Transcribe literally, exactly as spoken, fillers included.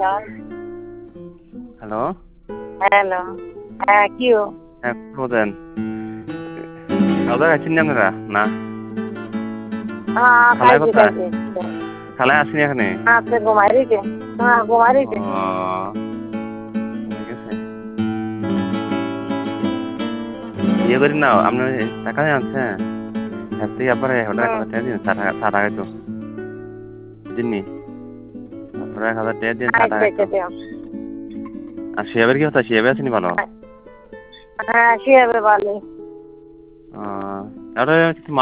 hello hello হ্যাঁ কিও হ্যাঁ বলেন খাওয়া দাওয়া খাচ্ছেন আপনারা না হ্যাঁ খালায় খাইছি কোথায় খাইছি খালায় আসেনি এখানে আচ্ছা ঘুমাই রয়েছে হ্যাঁ ঘুমাই ও রয়েছে হয়ে গেছে ইয়ে করি না আপনার টাকা আনছেন হাতে আবার এক হুম হাজার টাকা দিন ষাট টাকা ষাট টাকা তো বুঝিনি আপনার এক হাজার টাকা দিন ষাট আচ্ছা টাকা আচ্ছা তো দিও আর শিয়াবের কি হতো শিয়াবে আসেনি ভালো হ্যাঁ শিয়াবে ভালো আর কিছু